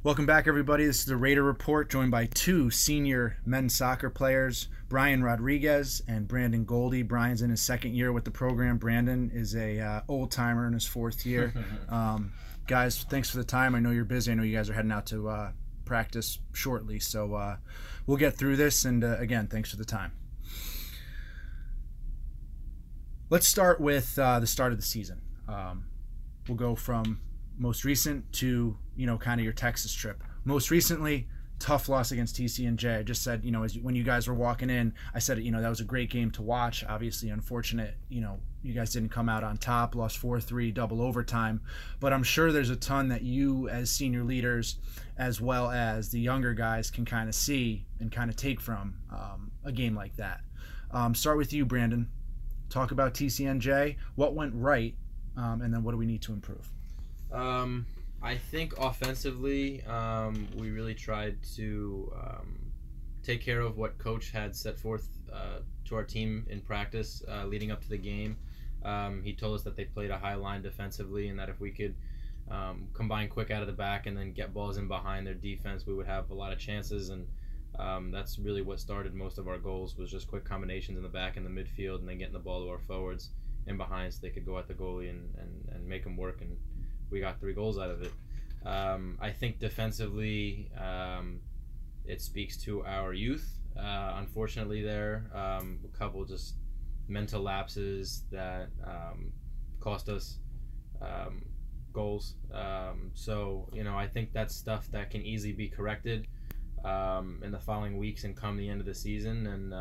Welcome back, everybody. This is the Raider Report, joined by two senior men's soccer players, Brian Rodriguez and Brandon Goldie. Brian's in his second year with the program. Brandon is a old-timer in his fourth year. Guys, thanks for the time. I know you're busy. I know you guys are heading out to practice shortly, so we'll get through this. And again, thanks for the time. Let's start with the start of the season. We'll go from most recent to, kind of your Texas trip. Most recently, tough loss against TCNJ. I just said, when you guys were walking in, I said, that was a great game to watch. Obviously, unfortunate, you guys didn't come out on top, lost 4-3, double overtime. But I'm sure there's a ton that you as senior leaders, as well as the younger guys, can kind of see and kind of take from a game like that. Start with you, Brandon. Talk about TCNJ. What went right, and then what do we need to improve? I think offensively, we really tried to take care of what Coach had set forth to our team in practice leading up to the game. He told us that they played a high line defensively, and that if we could combine quick out of the back and then get balls in behind their defense, we would have a lot of chances. And that's really what started most of our goals, was just quick combinations in the back and the midfield, and then getting the ball to our forwards in behind so they could go at the goalie and make them work. And we got 3 goals out of it. I think defensively, it speaks to our youth. Unfortunately, there a couple just mental lapses that cost us goals. So I think that's stuff that can easily be corrected in the following weeks and come the end of the season. And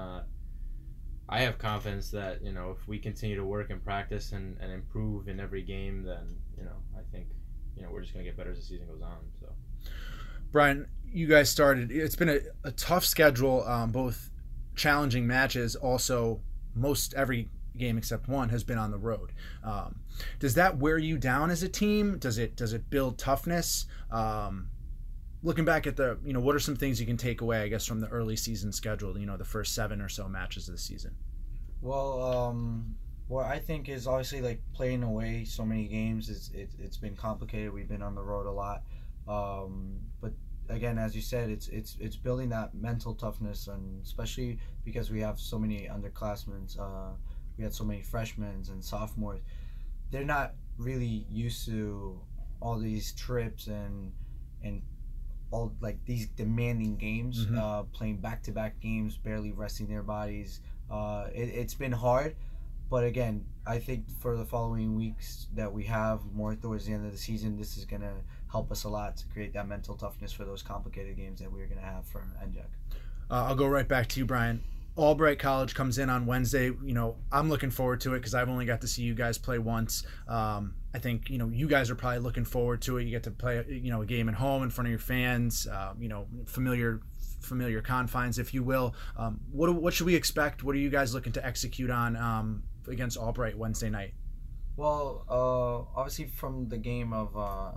I have confidence that if we continue to work and practice and improve in every game, then I think we're just going to get better as the season goes on. So, Brian, you guys started. It's been a tough schedule, both challenging matches. Also, most every game except one has been on the road. Does that wear you down as a team? Does it build toughness? Looking back at what are some things you can take away, I guess, from the early season schedule, the first 7 or so matches of the season? Well, what I think is obviously like playing away so many games, it's been complicated. We've been on the road a lot. But again, as you said, it's building that mental toughness, and especially because we have so many underclassmen, we had so many freshmen and sophomores. They're not really used to all these trips and all like these demanding games, playing back-to-back games, barely resting their bodies. It's been hard, but again, I think for the following weeks that we have more towards the end of the season, this is going to help us a lot to create that mental toughness for those complicated games that we're going to have for NJAC. I'll go right back to you, Brian. Albright College comes in on Wednesday. I'm looking forward to it because I've only got to see you guys play once. I think you guys are probably looking forward to it. You get to play a game at home in front of your fans. Familiar confines, if you will. What should we expect? What are you guys looking to execute on against Albright Wednesday night? Well, obviously from the game of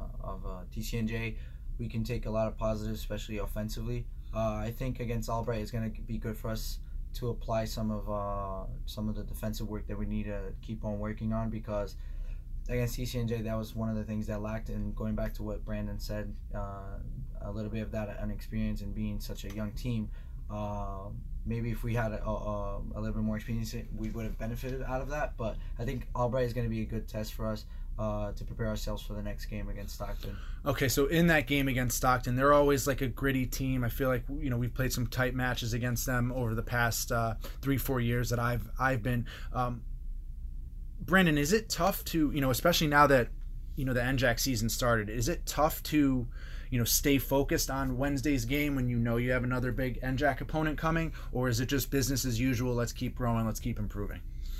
TCNJ, we can take a lot of positives, especially offensively. I think against Albright is going to be good for us to apply some of the defensive work that we need to keep on working on, because against TCNJ, that was one of the things that lacked. And going back to what Brandon said, a little bit of that inexperience and being such a young team, maybe if we had a little bit more experience, we would have benefited out of that. But I think Albright is going to be a good test for us to prepare ourselves for the next game against Stockton. Okay, so in that game against Stockton, they're always like a gritty team. I feel like we've played some tight matches against them over the past 3-4 years that I've been. Brandon, is it tough to especially now that the NJAC season started? Is it tough to stay focused on Wednesday's game when you have another big NJAC opponent coming, or is it just business as usual? Let's keep growing. Let's keep improving.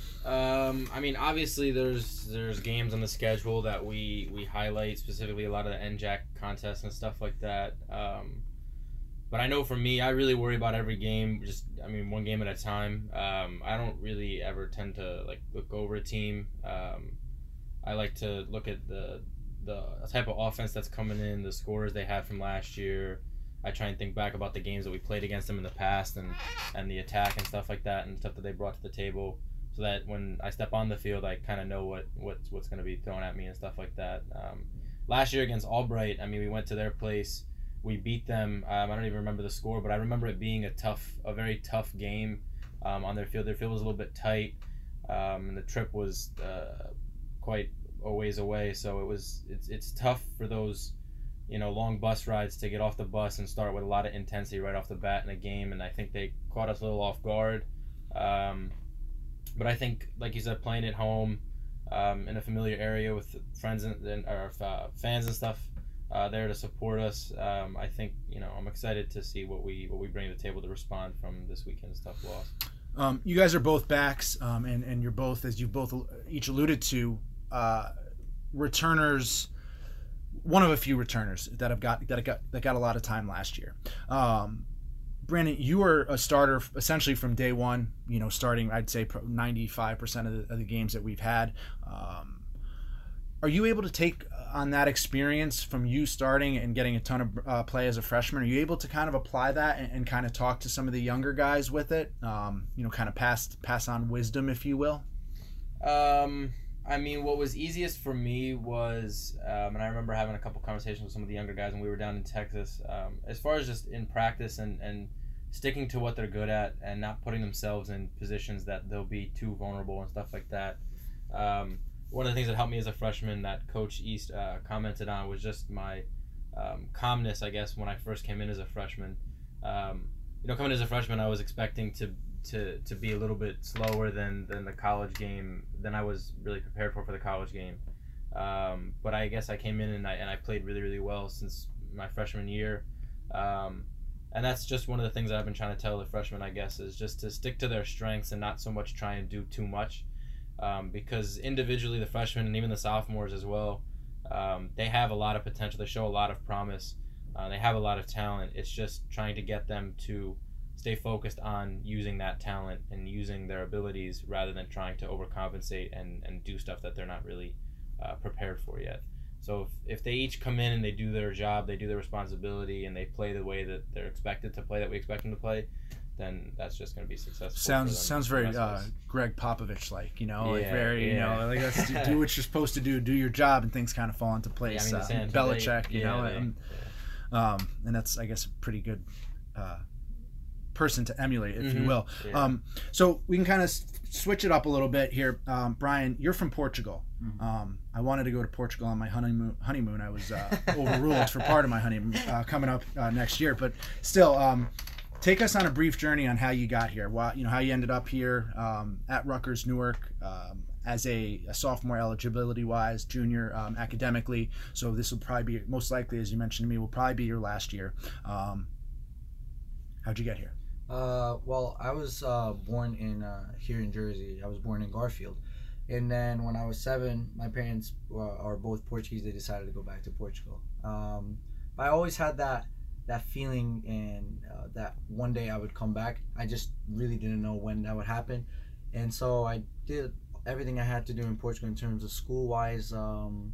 Obviously there's games on the schedule that we highlight, specifically a lot of the NJAC contests and stuff like that. But I know for me, I really worry about every game, one game at a time. I don't really ever tend to look over a team. I like to look at the type of offense that's coming in, the scores they had from last year. I try and think back about the games that we played against them in the past and the attack and stuff like that and stuff that they brought to the table, so that when I step on the field, I kind of know what's going to be thrown at me and stuff like that. Last year against Albright, we went to their place. we beat them. I don't even remember the score, but I remember it being a very tough game on their field. Their field was a little bit tight, and the trip was quite a ways away. So it's tough for those, long bus rides to get off the bus and start with a lot of intensity right off the bat in a game. And I think they caught us a little off guard. But I think, like you said, playing at home in a familiar area with friends and our fans and stuff there to support us, I think I'm excited to see what we bring to the table to respond from this weekend's tough loss. You guys are both backs, and you're both, as you both each alluded to, returners. One of a few returners that got a lot of time last year. Brandon, you were a starter essentially from day one. Starting, I'd say 95% of the games that we've had. Are you able to take on that experience from you starting and getting a ton of play as a freshman? Are you able to kind of apply that and kind of talk to some of the younger guys with it? Kind of pass on wisdom, if you will. I mean, what was easiest for me was, and I remember having a couple conversations with some of the younger guys when we were down in Texas, as far as just in practice and sticking to what they're good at and not putting themselves in positions that they'll be too vulnerable and stuff like that. One of the things that helped me as a freshman that Coach East commented on was just my calmness, I guess, when I first came in as a freshman. Coming as a freshman, I was expecting to be a little bit slower than the college game, than I was really prepared for the college game. But I guess I came in and I played really, really well since my freshman year. And that's just one of the things that I've been trying to tell the freshmen, I guess, is just to stick to their strengths and not so much try and do too much. Because individually, the freshmen and even the sophomores as well, they have a lot of potential. They show a lot of promise. They have a lot of talent. It's just trying to get them to stay focused on using that talent and using their abilities rather than trying to overcompensate and do stuff that they're not really prepared for yet. So if they each come in and they do their job, they do their responsibility, and they play the way that they're expected to play, that we expect them to play, then that's just going to be successful. Sounds very Greg Popovich like, like let's do what you're supposed to do your job, and things kind of fall into place. Belichick, and that's, I guess, a pretty good person to emulate, if you will. Yeah. So we can kind of switch it up a little bit here. Brian, you're from Portugal. I wanted to go to Portugal on my honeymoon. I was overruled for part of my honeymoon coming up next year, but still, take us on a brief journey on how you got here. How you ended up here at Rutgers Newark as a sophomore eligibility-wise, junior academically. So this will probably be, most likely, as you mentioned to me, will probably be your last year. How'd you get here? Well, I was born in here in Jersey. I was born in Garfield. And then when I was 7, my parents are both Portuguese. They decided to go back to Portugal. I always had that feeling, and that one day I would come back. I just really didn't know when that would happen. And so I did everything I had to do in Portugal in terms of school-wise. And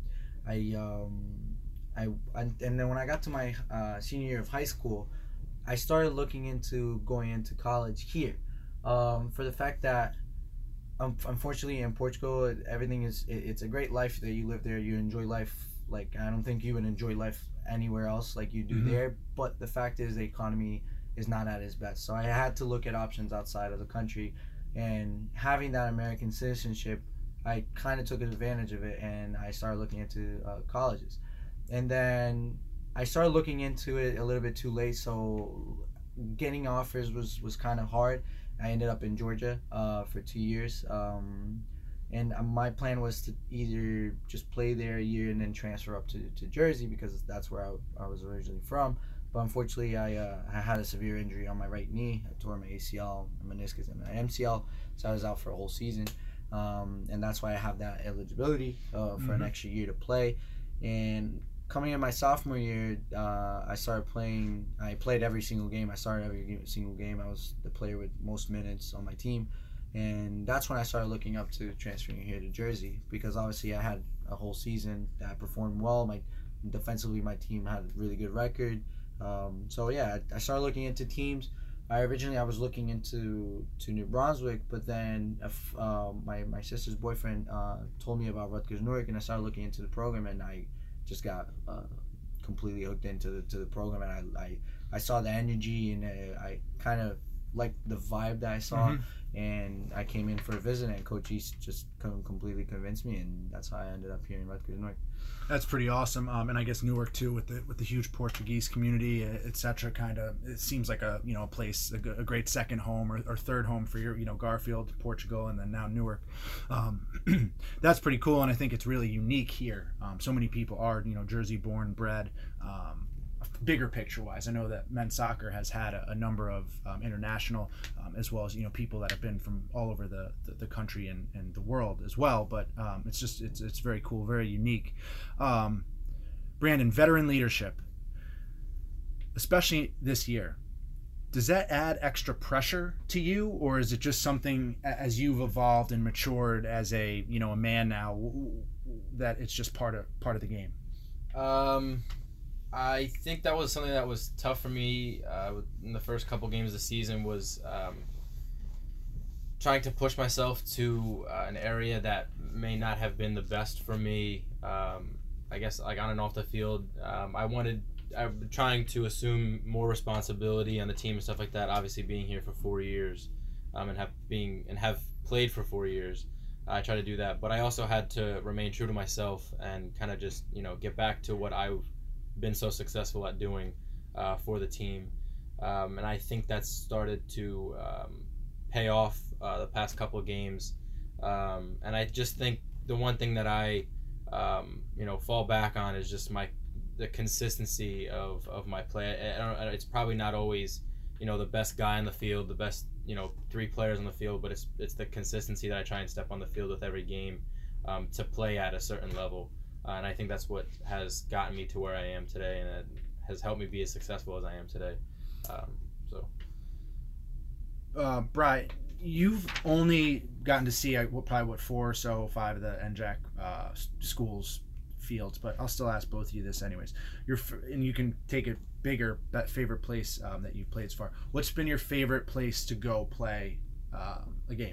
then when I got to my senior year of high school, I started looking into going into college here, for the fact that unfortunately in Portugal, everything it's a great life that you live there. You enjoy life like I don't think you would enjoy life anywhere else like you do there. But the fact is the economy is not at its best. So I had to look at options outside of the country, and having that American citizenship, I kind of took advantage of it, and I started looking into colleges. And then I started looking into it a little bit too late, so getting offers was kind of hard. I ended up in Georgia for 2 years, and my plan was to either just play there a year and then transfer up to Jersey, because that's where I was originally from. But unfortunately, I had a severe injury on my right knee. I tore my ACL, my meniscus, and my MCL, so I was out for a whole season. And that's why I have that eligibility for an extra year to play. And coming in my sophomore year, I started playing. I played every single game. I started every single game. I was the player with most minutes on my team. And that's when I started looking up to transferring here to Jersey, because obviously I had a whole season that I performed well. Defensively, my team had a really good record. So yeah, I started looking into teams. Originally I was looking into New Brunswick, but then my sister's boyfriend told me about Rutgers Newark, and I started looking into the program, and I just got completely hooked into the program, and I saw the energy, and I kind of liked the vibe that I saw, and I came in for a visit, and Coach East just completely convinced me, and that's how I ended up here in Rutgers Newark. That's pretty awesome, and I guess Newark too, with the huge Portuguese community, etc. Kind of, it seems like a place, a great second home or third home for your Garfield, Portugal, and then now Newark. That's pretty cool, and I think it's really unique here. So many people are Jersey born, bred. Bigger picture wise, I know that men's soccer has had a number of international, as well as people that have been from all over the country and the world as well. But it's very cool, very unique. Brandon, veteran leadership, especially this year, does that add extra pressure to you, or is it just something as you've evolved and matured as a man now that it's just part of the game? I think that was something that was tough for me in the first couple games of the season, was trying to push myself to an area that may not have been the best for me. I guess like on and off the field, I'm trying to assume more responsibility on the team and stuff like that. Obviously, being here for 4 years, and have played for 4 years, I try to do that. But I also had to remain true to myself and kind of just get back to what I've been so successful at doing for the team, and I think that's started to pay off the past couple of games, and I just think the one thing that I fall back on is just the consistency of my play. It's probably not always the best guy on the field, the best 3 players on the field, but it's the consistency that I try and step on the field with every game to play at a certain level. And I think that's what has gotten me to where I am today, and it has helped me be as successful as I am today. Brian, you've only gotten to see probably 4 or so, 5 of the NJAC schools fields, but I'll still ask both of you this anyways. And you can take it bigger, that favorite place that you've played so far. What's been your favorite place to go play a game?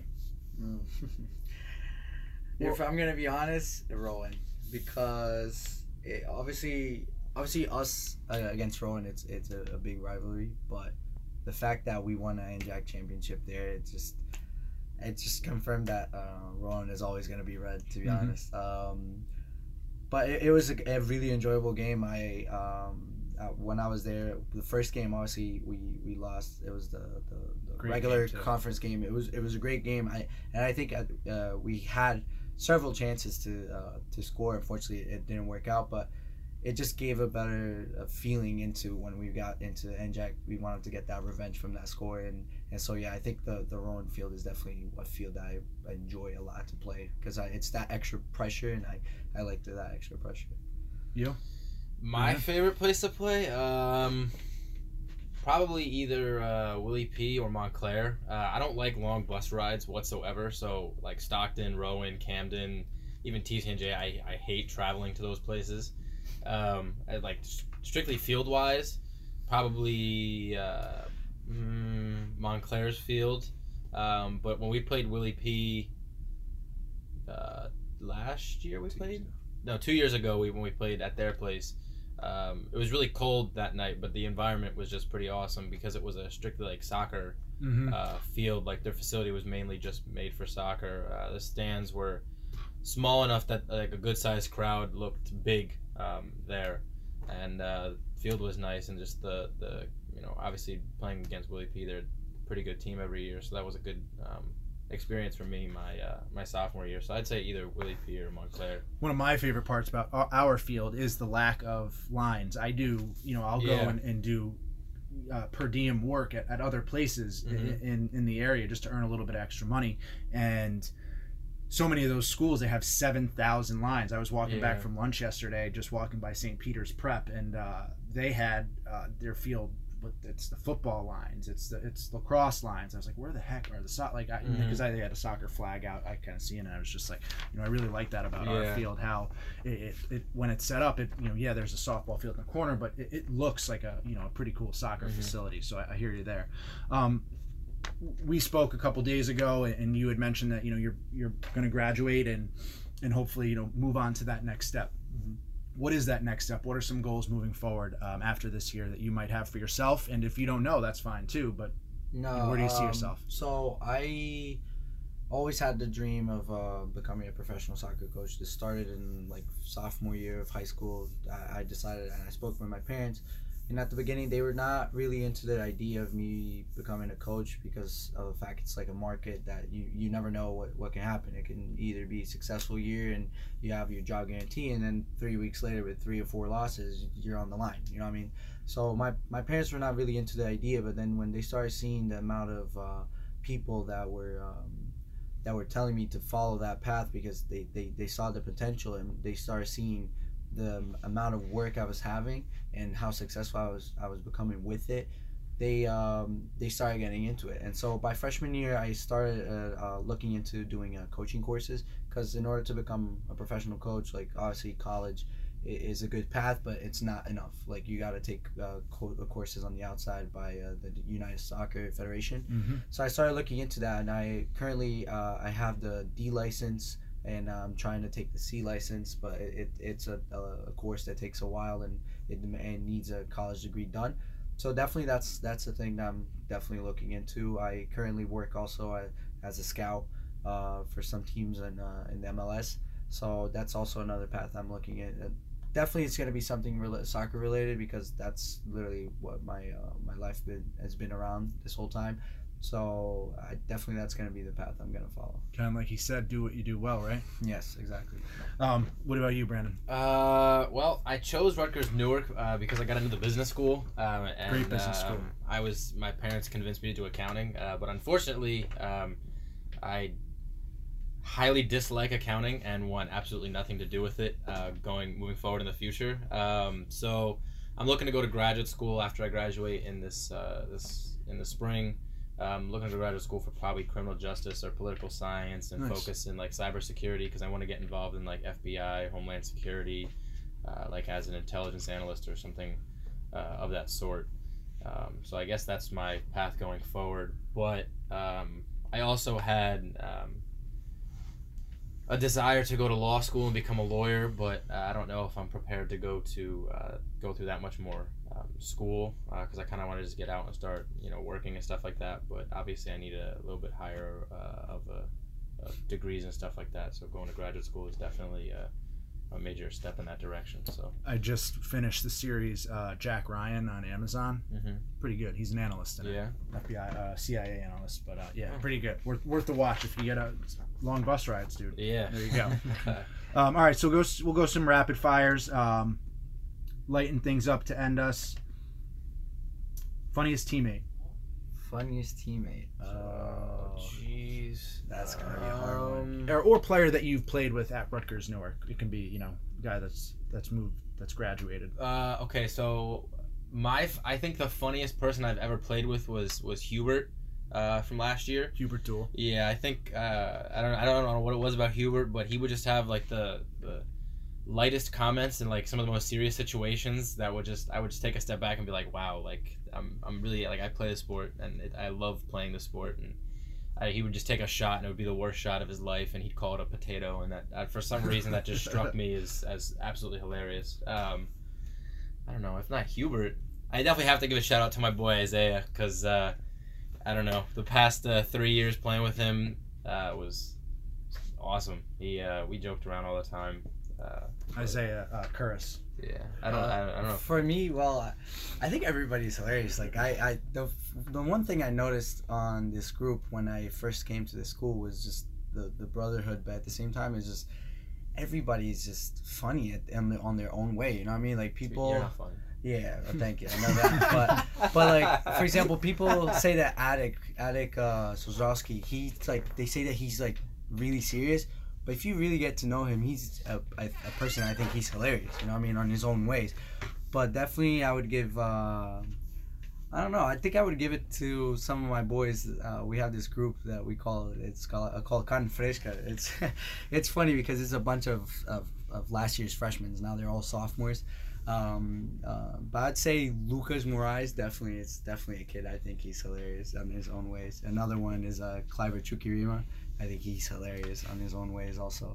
If I'm gonna be honest, Rowan. Because obviously us against Rowan, it's a big rivalry, but the fact that we won an NJAC championship there, it just confirmed that Rowan is always going to be red, to be honest. But it was a really enjoyable game. When I was there, the first game, obviously we lost. It was the regular conference game. It was a great game. I think we had several chances to score. Unfortunately, it didn't work out, but it just gave a better feeling into when we got into NJAC. We wanted to get that revenge from that score, and so yeah, I think the Rowan field is definitely a field that I enjoy a lot to play, because it's that extra pressure, and I like that extra pressure. You? My favorite place to play, probably either Willie P or Montclair. I don't like long bus rides whatsoever, so like Stockton, Rowan, Camden, even TCNJ, I hate traveling to those places. Like strictly field wise, probably Montclair's field. But when we played Willie P last year, 2 years ago, when we played at their place, it was really cold that night, but the environment was just pretty awesome because it was a strictly like soccer field. Like their facility was mainly just made for soccer. The stands were small enough that like a good sized crowd looked big there, and the field was nice, and just the obviously playing against Willie P, they're a pretty good team every year, so that was a good experience for me my sophomore year. So I'd say either Willie P or Montclair. One of my favorite parts about our field is the lack of lines. I'll go and do per diem work at other places in the area just to earn a little bit of extra money, and so many of those schools, they have 7,000 lines. I was walking back from lunch yesterday, just walking by St. Peter's Prep, and they had their field. It's the football lines, it's lacrosse lines. I was like, where the heck are the because they had a soccer flag out. I kind of see it, and I was just like, I really like that about our field. How it when it's set up, there's a softball field in the corner, but it looks like a pretty cool soccer facility. So I hear you there. We spoke a couple days ago, and you had mentioned that you're going to graduate and hopefully move on to that next step. what is that next step? What are some goals moving forward after this year that you might have for yourself? And if you don't know, that's fine too. But No, where do you see yourself? So I always had the dream of becoming a professional soccer coach. This started in like sophomore year of high school. I decided, and I spoke with my parents, and at the beginning they were not really into the idea of me becoming a coach because of the fact it's like a market that you never know what can happen. It can either be a successful year and you have your job guarantee, and then 3 weeks later with 3 or 4 losses you're on the line, you know what I mean? So my parents were not really into the idea, but then when they started seeing the amount of people that were telling me to follow that path because they saw the potential, and they started seeing the amount of work I was having and how successful I was becoming with it, they started getting into it. And so by freshman year I started looking into doing coaching courses, because in order to become a professional coach, like obviously college is a good path, but it's not enough. Like you got to take courses on the outside by the United Soccer Federation. Mm-hmm. So I started looking into that, and I currently I have the D license, and I'm trying to take the C license, but it's a course that takes a while, and it needs a college degree done. So definitely that's the thing that I'm definitely looking into. I currently work also as a scout for some teams in the MLS. So that's also another path I'm looking at. Definitely it's going to be something soccer related, because that's literally what my life has been around this whole time. So definitely that's going to be the path I'm going to follow. Kind of like he said, do what you do well, right? Yes, exactly. What about you, Brandon? Well, I chose Rutgers Newark because I got into the business school. And, Great business school. My parents convinced me to do accounting, but unfortunately, I highly dislike accounting and want absolutely nothing to do with it moving forward in the future. So I'm looking to go to graduate school after I graduate in this in the spring. Looking to graduate school for probably criminal justice or political science, and Nice. focus in like cybersecurity, because I want to get involved in like FBI, Homeland Security, like as an intelligence analyst or something of that sort. So I guess that's my path going forward. But I also had a desire to go to law school and become a lawyer, but I don't know if I'm prepared to go through that much more school, because I kind of want to just get out and start working and stuff like that. But obviously I need a little bit higher of degrees and stuff like that, so going to graduate school is definitely a major step in that direction. So I just finished the series Jack Ryan on Amazon. Mhm. Pretty good. He's an analyst in it. Yeah. FBI, CIA analyst, but yeah, pretty good. Worth the watch if you get a long bus rides, dude. Yeah. There you go. All right, so we'll go some rapid fires. Lighten things up to end us. Funniest teammate. Funniest teammate. Jeez. That's gonna be a hard one. Or player that you've played with at Rutgers Newark. It can be, guy that's moved, that's graduated. Okay, so I think the funniest person I've ever played with was Hubert from last year. Hubert Duel. Yeah, I think I don't know what it was about Hubert, but he would just have like the lightest comments in like some of the most serious situations that I would just take a step back and be like, wow, like I'm really like, I play the sport and I love playing the sport, and he would just take a shot and it would be the worst shot of his life, and he'd call it a potato, and that for some reason that just struck me as absolutely hilarious. I don't know, if not Hubert, I definitely have to give a shout out to my boy Isaiah, because I don't know, the past 3 years playing with him was awesome. We joked around all the time. Isaiah Curris. Yeah, I don't know. For me, well, I think everybody's hilarious. Like the one thing I noticed on this group when I first came to the school was just the brotherhood, but at the same time, it's just everybody's just funny on their own way. You know what I mean? Like people. You're not funny. Yeah, well, thank you. I know that, but like for example, people say that Adik Sozowski, he's like, they say that he's like really serious. But if you really get to know him, he's a person, I think he's hilarious, you know what I mean, on his own ways. But definitely I would give, I don't know, I think I would give it to some of my boys. We have this group that we call Carne Fresca. It's funny because it's a bunch of last year's freshmen. Now they're all sophomores. But I'd say Lucas Moraes, it's definitely a kid. I think he's hilarious on his own ways. Another one is Cliver Chukirima. I think he's hilarious on his own ways also.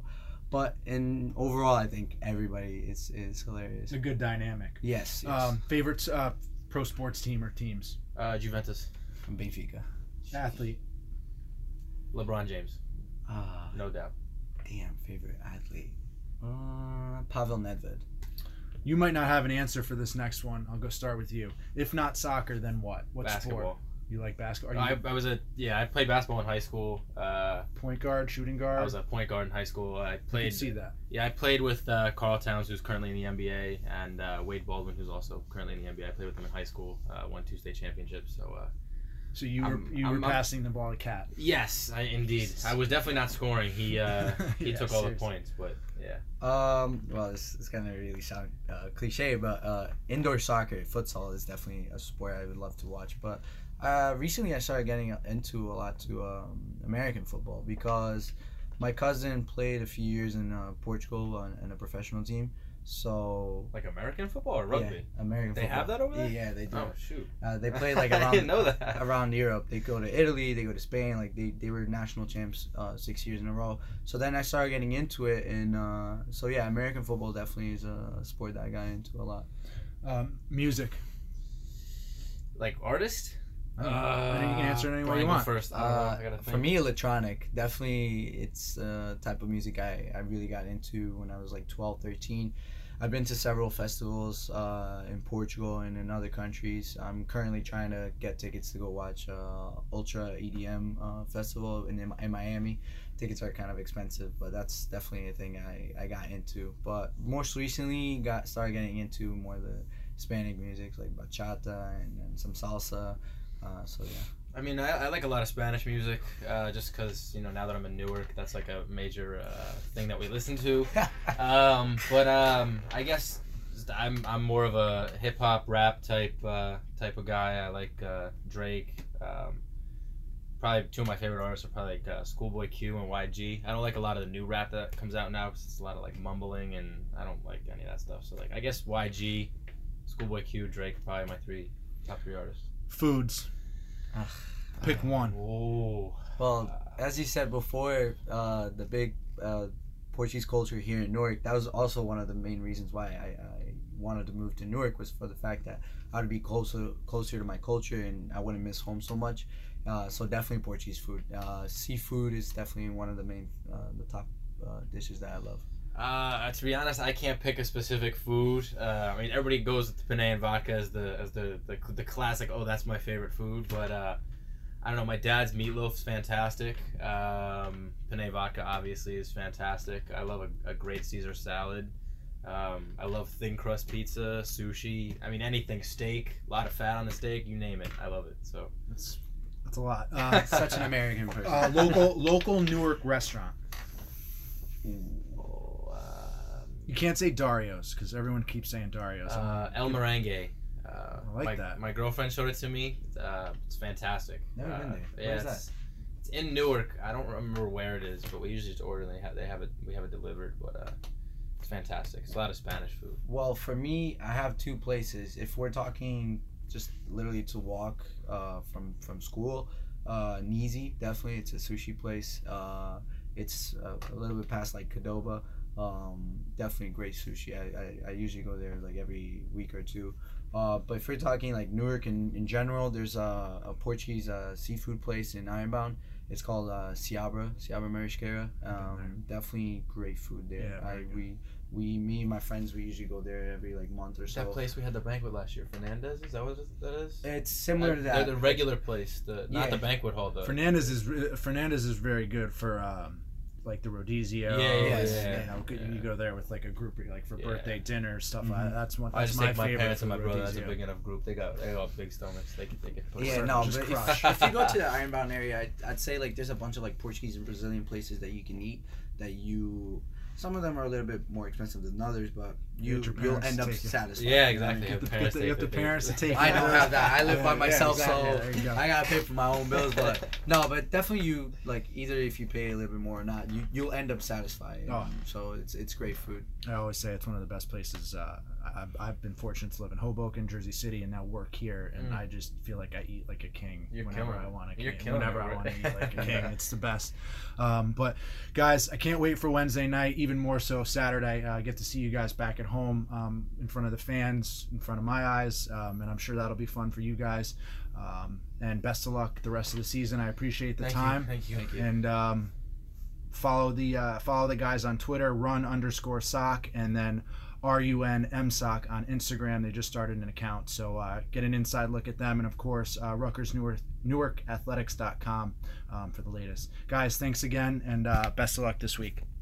But in overall, I think everybody is hilarious. It's a good dynamic. Yes. Favorite pro sports team or teams? Juventus. Benfica. Athlete. LeBron James. No doubt. Damn, favorite athlete. Pavel Nedved. You might not have an answer for this next one. I'll go start with you. If not soccer, then what? What Basketball. sport? You like basketball? I played basketball in high school. Point guard, shooting guard? I was a point guard in high school. I played. I can see that. Yeah, I played with Carl Towns, who's currently in the NBA, and Wade Baldwin, who's also currently in the NBA. I played with him in high school. Won 2 state championships. So you were passing the ball to Cat. Yes, indeed. I was definitely not scoring. He took all the points, but yeah. Well, it's gonna really sound cliche, but indoor soccer, futsal is definitely a sport I would love to watch. But recently I started getting into a lot to American football because my cousin played a few years in Portugal in a professional team. So like American football or rugby? Yeah, American they football. Have that over there? Yeah, they do. Oh shoot! They play like around I didn't know that. around Europe. They go to Italy, they go to Spain. Like they were national champs 6 years in a row. So then I started getting into it, and so yeah, American football definitely is a sport that I got into a lot. Music. Like artist? I think you can answer it any way you want. First. I gotta think. For me, electronic. Definitely, it's a type of music I really got into when I was like 12, 13. I've been to several festivals in Portugal and in other countries. I'm currently trying to get tickets to go watch Ultra EDM festival in Miami. Tickets are kind of expensive, but that's definitely a thing I got into. But most recently, started getting into more of the Hispanic music like bachata and some salsa. So yeah. I mean, I like a lot of Spanish music, just because, now that I'm in Newark, that's like a major thing that we listen to. But I guess I'm more of a hip hop rap type of guy. I like Drake. Probably two of my favorite artists are probably like Schoolboy Q and YG. I don't like a lot of the new rap that comes out now because it's a lot of like mumbling, and I don't like any of that stuff. So like I guess YG, Schoolboy Q, Drake are probably my top three artists. Foods. Pick one. Oh. Well, as you said before, the big Portuguese culture here in Newark, that was also one of the main reasons why I wanted to move to Newark, was for the fact that I would be closer to my culture and I wouldn't miss home so much. So definitely Portuguese food. Seafood is definitely one of the top dishes that I love. To be honest, I can't pick a specific food. I mean, everybody goes with the penne and vodka as the classic. Oh, that's my favorite food. But I don't know. My dad's meatloaf's fantastic. Penne vodka obviously is fantastic. I love a great Caesar salad. I love thin crust pizza, sushi. I mean, anything, steak. A lot of fat on the steak. You name it, I love it. So that's a lot. Such an American person. Local Newark restaurant. You can't say Dario's because everyone keeps saying Dario's. El Merengue. I like that. My girlfriend showed it to me. It's fantastic. Never been there. Yeah, Where's that? It's in Newark. I don't remember where it is, but we usually just order and they have it. We have it delivered, but it's fantastic. It's a lot of Spanish food. Well, for me, I have two places. If we're talking just literally to walk from school, Nizi, definitely. It's a sushi place. It's a little bit past like Cadoba. Definitely great sushi. I usually go there like every week or two. But if we're talking like Newark in general, there's a Portuguese seafood place in Ironbound. It's called Seabra Marisqueira. Definitely great food there. Yeah, me and my friends, we usually go there every like month or so. That place we had the banquet last year, Fernandez, is that what that is? It's similar to that. The regular place, not the banquet hall though. Fernandez is very good for like the Rodizio. Yeah. You go there with like a group like for birthday dinner stuff. Mm-hmm. That's one. I just my think my favorite parents and my brother. Rodizio. That's a big enough group. They got big stomachs. They can push. Yeah, it. no, just but crush. if you go to the Ironbound area, I'd say like there's a bunch of like Portuguese and Brazilian places that you can eat that some of them are a little bit more expensive than others, but you'll end up satisfied. Yeah, exactly. You have the parents to take. I don't have that. I live by myself, exactly. so I gotta pay for my own bills. But no, but definitely you like either if you pay a little bit more or not, you'll end up satisfied. So it's great food. I always say it's one of the best places I've been fortunate to live in Hoboken, Jersey City, and now work here, and I just feel like I eat like a king whenever I want to eat like a king. It's the best. But guys, I can't wait for Wednesday night, even more so Saturday. I get to see you guys back at home, in front of the fans, in front of my eyes, and I'm sure that'll be fun for you guys. And best of luck the rest of the season. I appreciate the time. Thank you. And follow the guys on Twitter, run_sock, and then RUNMSOC on Instagram. They just started an account, so get an inside look at them, and of course Rutgers Newark Athletics.com for the latest. Guys, thanks again, and best of luck this week.